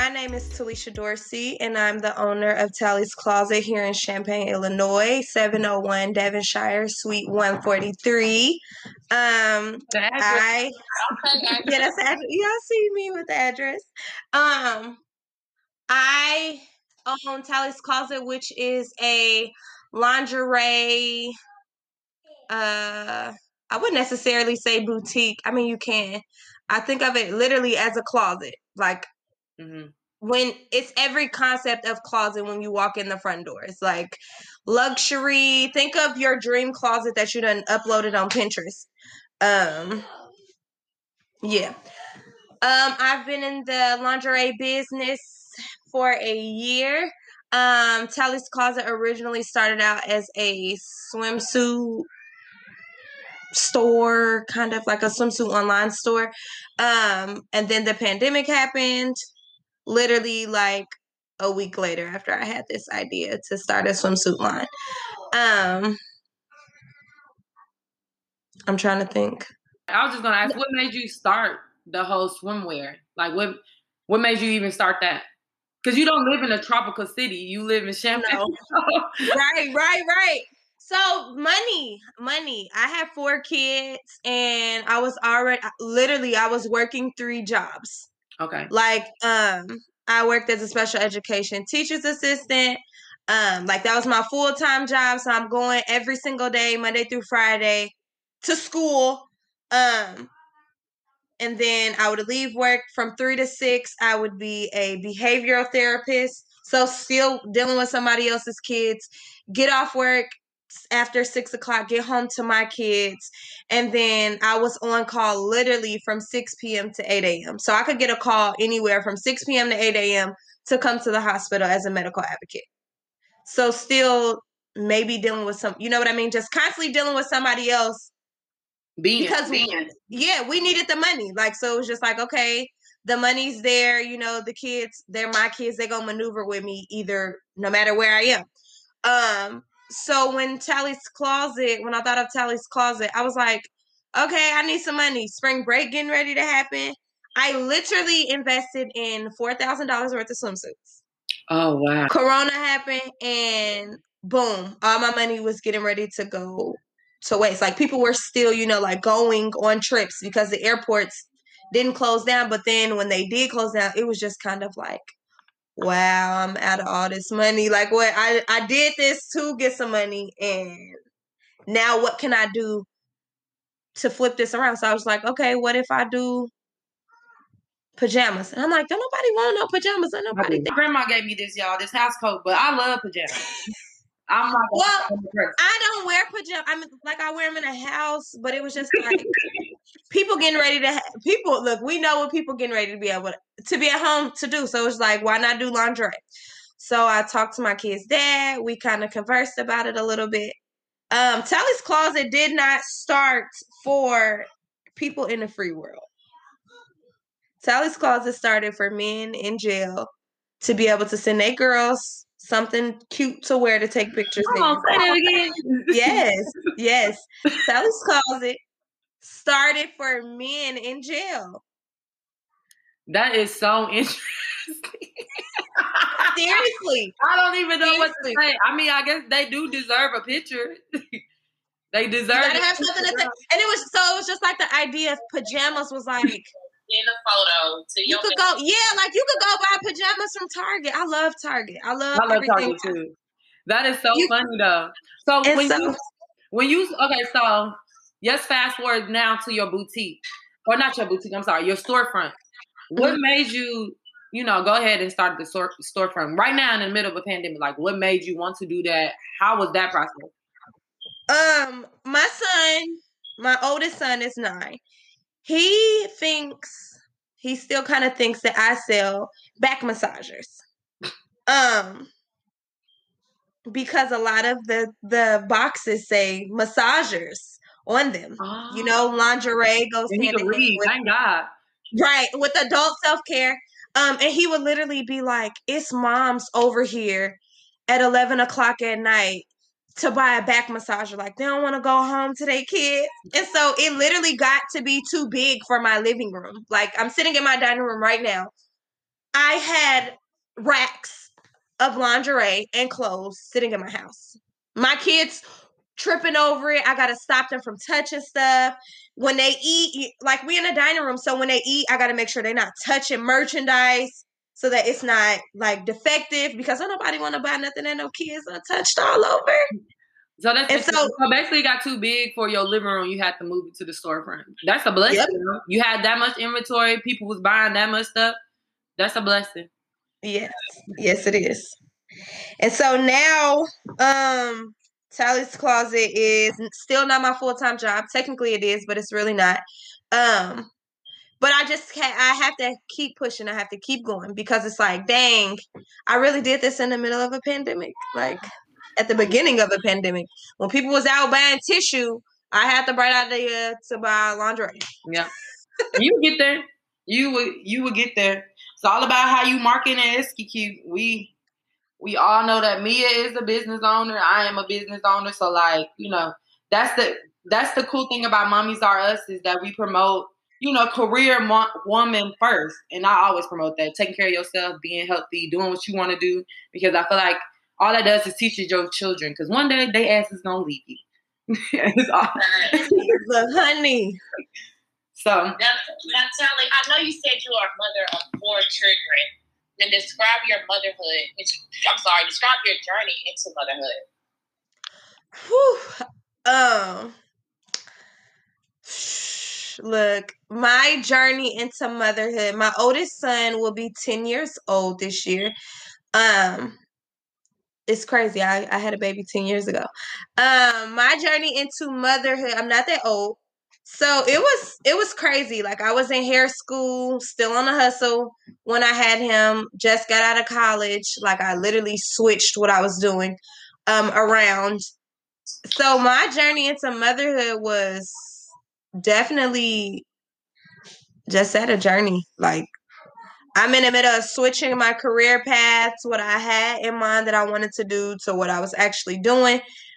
My name is Talisha Dorsey, and I'm the owner of Tally's Closet here in Champaign, Illinois, 701 Devonshire, Suite 143. The address. Yeah, that's the address. Y'all see me with the address. I own Tally's Closet, which is a lingerie. I wouldn't necessarily say boutique. I mean, you can. I think of it literally as a closet, like. Mm-hmm. When it's every concept of closet when you walk in the front door. It's like luxury. Think of your dream closet that you done uploaded on Pinterest. Yeah. I've been in the lingerie business for a year. Tally's Closet originally started out as a swimsuit store, kind of like a swimsuit online store. And then the pandemic happened. Literally like a week later after I had this idea to start a swimsuit line. I'm trying to think. I was just gonna ask, what made you start the whole swimwear? Like what made you even start that? Because you don't live in a tropical city. You live in Champaign. No. Right. So money. I have 4 kids and I was working 3 jobs. Okay. Like, I worked as a special education teacher's assistant. Like that was my full-time job. So I'm going every single day, Monday through Friday, to school. And then I would leave work from 3 to 6. I would be a behavioral therapist. So still dealing with somebody else's kids, get off work after 6 o'clock, get home to my kids. And then I was on call literally from 6 p.m. to 8 a.m. So I could get a call anywhere from 6 p.m. to 8 a.m. to come to the hospital as a medical advocate. So still maybe dealing with some, you know what I mean? Just constantly dealing with somebody else. We needed the money. Like, so it was just like, okay, the money's there, the kids, they're my kids, they're gonna maneuver with me either, no matter where I am. So when I thought of Tally's Closet, I was like, okay, I need some money. Spring break getting ready to happen. I literally invested in $4,000 worth of swimsuits. Oh, wow. Corona happened and boom, all my money was getting ready to go to waste. Like people were still, like going on trips because the airports didn't close down. But then when they did close down, it was just kind of like, wow, I'm out of all this money. Like what I did this to get some money and now what can I do to flip this around? So I was like, okay, what if I do pajamas? And I'm like, don't nobody want no pajamas. Don't nobody think. Grandma gave me this, y'all, this house coat, but I love pajamas. I'm like, well, I don't wear pajamas. I mean, like I wear them in a house, but it was just like people getting ready to look. We know what people getting ready to be able to be at home to do. So it's like, why not do lingerie? So I talked to my kid's dad. We kind of conversed about it a little bit. Tally's Closet did not start for people in the free world. Tally's Closet started for men in jail to be able to send their girls something cute to wear to take pictures. Come on, say it again. Yes. Tally's Closet started for men in jail. That is so interesting. Seriously. I don't even know what to say. I mean, I guess they do deserve a picture. They deserve to have something to say. And it was just like the idea of pajamas was like in a photo to you could go, like you could go buy pajamas from Target. I love Target. I love everything. Target too. That is so funny though. So let's fast forward now to your boutique. Or not your boutique, I'm sorry, your storefront. What made you, go ahead and start the storefront right now in the middle of a pandemic? Like what made you want to do that? How was that process? My oldest son is 9. He still kind of thinks that I sell back massagers. Because a lot of the boxes say massagers on them. Oh. Lingerie goes hand in hand with, thank God. Right, with adult self-care. And he would literally be like, it's moms over here at 11 o'clock at night to buy a back massager. Like, they don't want to go home to their kids. And so it literally got to be too big for my living room. Like, I'm sitting in my dining room right now. I had racks of lingerie and clothes sitting in my house. My kids tripping over it. I gotta stop them from touching stuff. When they eat, like we in a dining room, so when they eat, I gotta make sure they're not touching merchandise so that it's not like defective because don't nobody want to buy nothing that no kids are touched all over. So so basically it got too big for your living room. You had to move it to the storefront. That's a blessing. Yep. You had that much inventory. People was buying that much stuff. That's a blessing. Yes, it is. And so now, Sally's Closet is still not my full-time job. Technically it is, but it's really not. But I have to keep pushing. I have to keep going because it's like, dang, I really did this in the middle of a pandemic. Like at the beginning of a pandemic, when people was out buying tissue, I had the bright idea to buy lingerie. Yeah, you get there. You would get there. It's all about how you market and execute. We all know that Mia is a business owner. I am a business owner. So like, that's the cool thing about Mommies Are Us is that we promote, career woman first. And I always promote that. Taking care of yourself, being healthy, doing what you want to do. Because I feel like all that does is teach your children. Because one day they ass is going to leave you. But honey. So now, Sally, I know you said you are a mother of 4 children. Then describe your motherhood. Describe your journey into motherhood. Look, my journey into motherhood. My oldest son will be 10 years old this year. It's crazy. I had a baby 10 years ago. My journey into motherhood. I'm not that old. So it was crazy. Like I was in hair school, still on the hustle when I had him, just got out of college. Like I literally switched what I was doing around. So my journey into motherhood was definitely just at a journey. Like I'm in the middle of switching my career paths, what I had in mind that I wanted to do to what I was actually doing.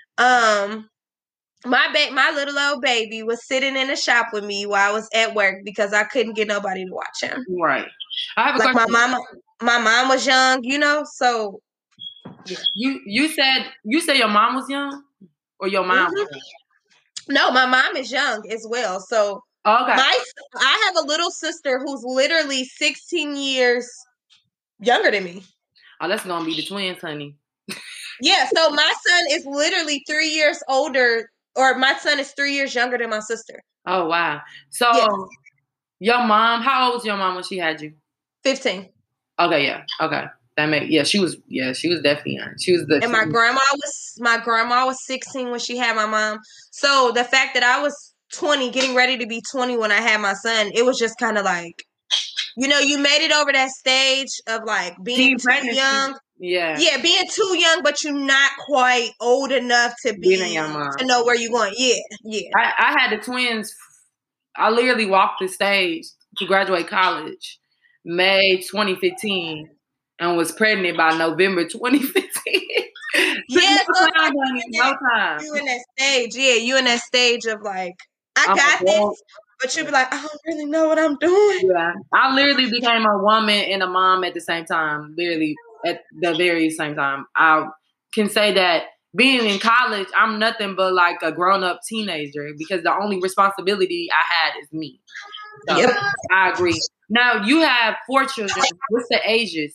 My little old baby was sitting in the shop with me while I was at work because I couldn't get nobody to watch him. Right. I have a question. My mom was young, so yeah. You said your mom was young? Or your mom was young? No, my mom is young as well. So okay. I have a little sister who's literally 16 years younger than me. Oh, that's gonna be the twins, honey. Yeah, so my son is literally 3 years older, or my son is 3 years younger than my sister. Oh, wow. So, yes. Your mom, how old was your mom when she had you? 15. Okay, yeah. Okay. She was definitely young. She was and my grandma was 16 when she had my mom. So the fact that I was 20, getting ready to be 20 when I had my son, it was just kind of like, you made it over that stage of like being too young. Yeah. Yeah, being too young, but you're not quite old enough to know where you're going. Yeah. I had the twins. I literally walked the stage to graduate college May 2015 and was pregnant by November 2015. Yeah, no time. You in that stage. Yeah, you in that stage of like, I got this. But you'll be like, I don't really know what I'm doing. Yeah. I literally became a woman and a mom at the same time. Literally at the very same time. I can say that being in college, I'm nothing but like a grown-up teenager because the only responsibility I had is me. So yep. I agree. Now, you have 4 children. What's the ages?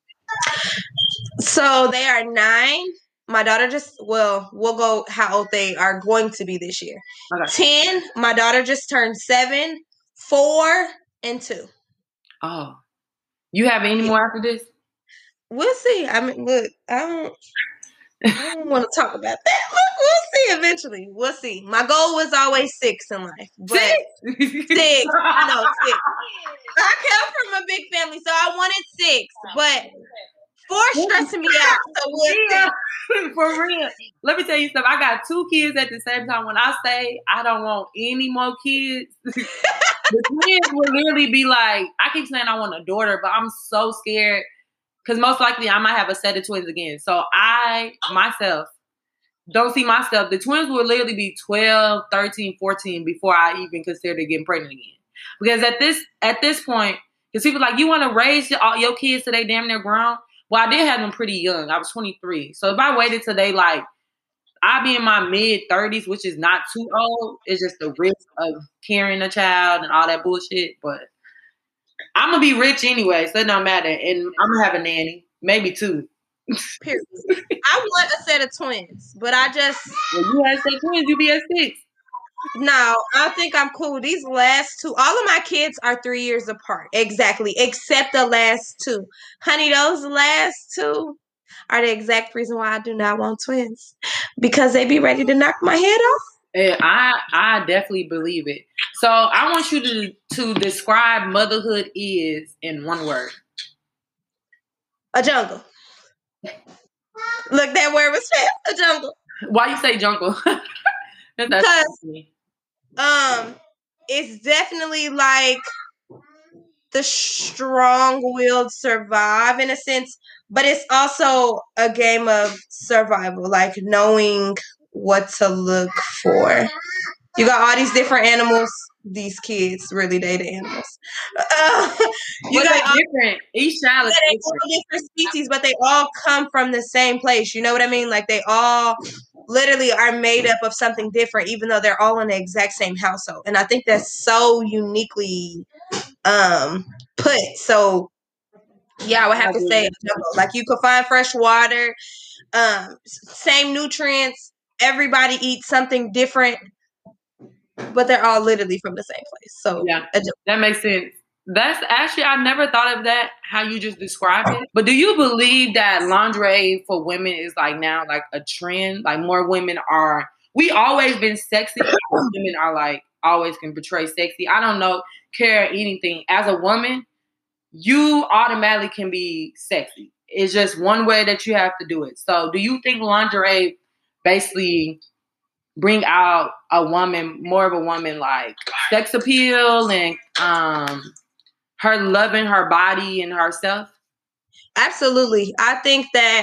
So they are 9. My daughter we'll go how old they are going to be this year. Okay. 10, my daughter just turned 7, 4, and 2. Oh. You have any more after this? We'll see. I mean, look, I don't want to talk about that. Look, we'll see eventually. We'll see. My goal was always 6 in life. But 6? 6. No, 6. I come from a big family, so I wanted 6. But 4 stressing me out, so we'll see. For real. Let me tell you something. I got 2 kids at the same time. When I say I don't want any more kids, the twins will literally be like, I keep saying I want a daughter, but I'm so scared because most likely I might have a set of twins again. So I, myself, don't see myself. The twins will literally be 12, 13, 14 before I even consider getting pregnant again. Because at this point, Because people like, you want to raise all your kids till they damn near grown? Well, I did have them pretty young. I was 23. So if I waited till they like, I'll be in my mid-30s, which is not too old. It's just the risk of carrying a child and all that bullshit. But I'm going to be rich anyway, so it don't matter. And I'm going to have a nanny. Maybe 2. Period. I want a set of twins, but I just... Well, you had set twins, you be at 6. No, I think I'm cool. These last 2, all of my kids are 3 years apart. Exactly. Except the last 2. Honey, those last 2 are the exact reason why I do not want twins. Because they be ready to knock my head off. And I definitely believe it. So I want you to describe motherhood is in one word. A jungle. Look, that word was fast. A jungle. Why you say jungle? Because it's definitely like the strong-willed survive in a sense, but it's also a game of survival, like knowing what to look for. You got all these different animals. These kids really they the animals. You got all different. Each child is different species, but they all come from the same place. You know what I mean? Like they all literally are made up of something different, even though they're all in the exact same household. And I think that's so uniquely put. So yeah, I would have to say like you could find fresh water, same nutrients. Everybody eats something different, but they're all literally from the same place. So yeah, that makes sense. That's actually, I never thought of that, how you just described it. But do you believe that lingerie for women is like now like a trend? Like more women are, we always been sexy. Women are like, always can portray sexy. I don't know, care anything. As a woman, you automatically can be sexy. It's just one way that you have to do it. So do you think lingerie basically bring out a woman, more of a woman like sex appeal and her loving her body and herself? Absolutely. I think that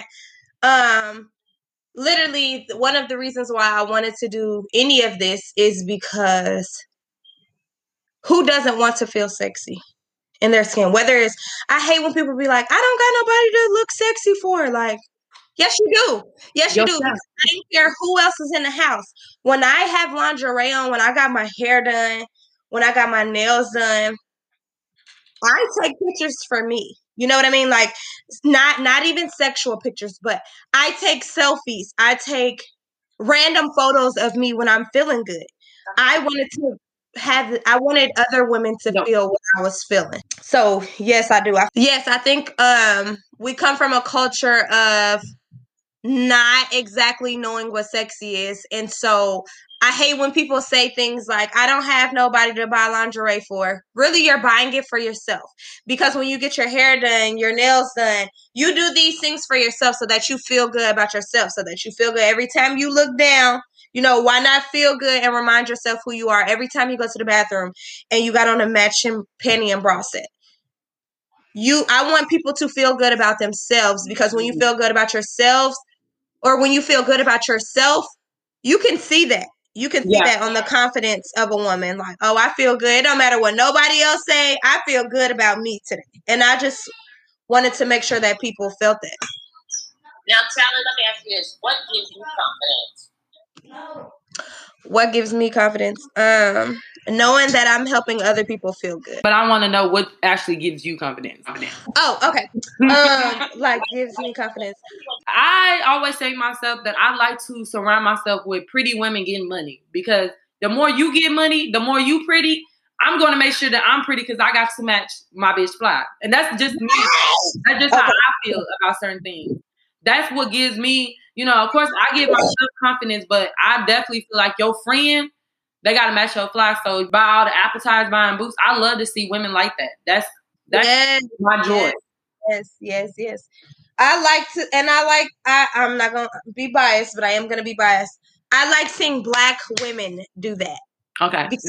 literally one of the reasons why I wanted to do any of this is because who doesn't want to feel sexy in their skin? Whether it's, I hate when people be like, I don't got nobody to look sexy for. Like, yes, you do. Yes, you do. I don't care who else is in the house. When I have lingerie on, when I got my hair done, when I got my nails done, I take pictures for me. You know what I mean? Like not even sexual pictures, but I take selfies. I take random photos of me when I'm feeling good. I wanted other women to feel what I was feeling. So yes, I do. Yes, I think we come from a culture of not exactly knowing what sexy is. And so I hate when people say things like, I don't have nobody to buy lingerie for. Really, you're buying it for yourself. Because when you get your hair done, your nails done, you do these things for yourself so that you feel good about yourself, so that you feel good every time you look down. You know, why not feel good and remind yourself who you are every time you go to the bathroom and you got on a matching panty and bra set? I want people to feel good about themselves, because when you feel good about yourselves, or when you feel good about yourself, you can see that. You can see that on the confidence of a woman. Like, oh, I feel good. It don't matter what nobody else say. I feel good about me today. And I just wanted to make sure that people felt that. Now, Sally, let me ask you this. What gives you confidence? What gives me confidence? Knowing that I'm helping other people feel good. But I want to know what actually gives you confidence. Oh, okay. Like gives me confidence. I always say to myself that I like to surround myself with pretty women getting money, because the more you get money, the more you pretty. I'm going to make sure that I'm pretty because I got to match my bitch fly. And that's just me. That's just how I feel about certain things. That's what gives me, of course, I give myself confidence, but I definitely feel like your friend, they got to match your fly. So buy all the appetizers, buying boots. I love to see women like that. That's my joy. Yes. I'm not going to be biased, but I am going to be biased. I like seeing Black women do that. Okay. Because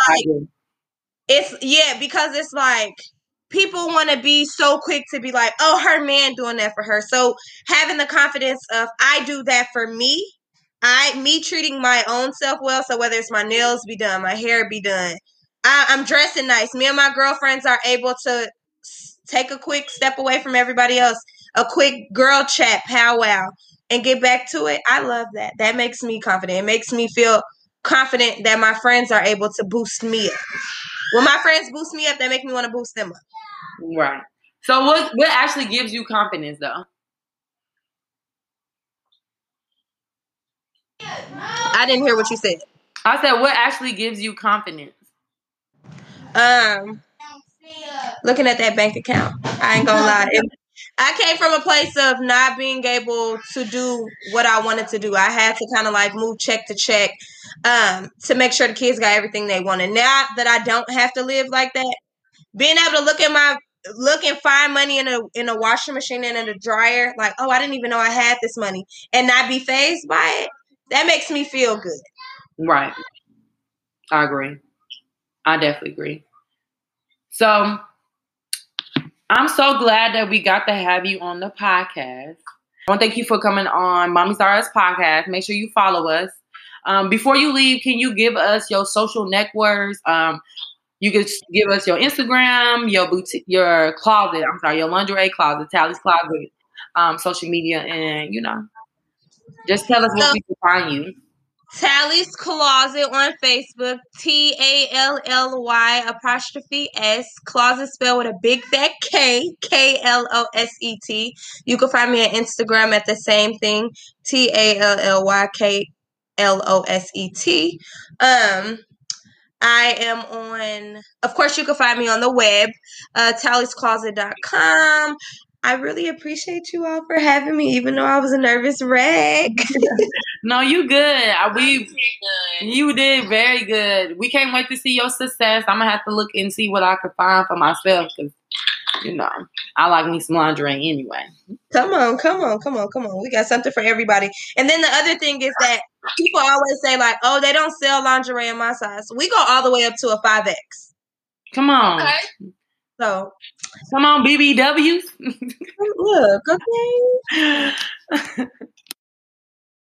because it's like people want to be so quick to be like, oh, her man doing that for her. So having the confidence of, I do that for me. Me treating my own self well. So whether it's my nails be done, my hair be done, I'm dressing nice. Me and my girlfriends are able to take a quick step away from everybody else, a quick girl chat powwow, and get back to it. I love that. That makes me confident. It makes me feel confident that my friends are able to boost me up. When my friends boost me up, they make me want to boost them up. Right. So what actually gives you confidence, though? I didn't hear what you said. I said, what actually gives you confidence? Looking at that bank account. I ain't gonna lie. I came from a place of not being able to do what I wanted to do. I had to kind of like move check to check to make sure the kids got everything they wanted. Now that I don't have to live like that, being able to look and find money in a washing machine and in a dryer, like, oh, I didn't even know I had this money, and not be fazed by it, that makes me feel good. Right. I agree. I definitely agree. So I'm so glad that we got to have you on the podcast. I want to thank you for coming on Mommy Stars podcast. Make sure you follow us. Before you leave, can you give us your social networks? You could give us your Instagram, your boutique, your closet. I'm sorry, your lingerie closet, Tally's Closet, social media, and just tell us where we can find you. Tally's Closet on Facebook, TALLY''S, closet spelled with a big fat K, KLOSET. You can find me on Instagram at the same thing, TALLYKLOSET. I am on, of course, you can find me on the web, tallyscloset.com. I really appreciate you all for having me, even though I was a nervous wreck. No, you good. You did very good. We can't wait to see your success. I'm going to have to look and see what I can find for myself because, I like me some lingerie anyway. Come on. We got something for everybody. And then the other thing is that people always say, like, oh, they don't sell lingerie in my size. We go all the way up to a 5X. Come on. Okay. So. Come on, BBWs. Look, okay.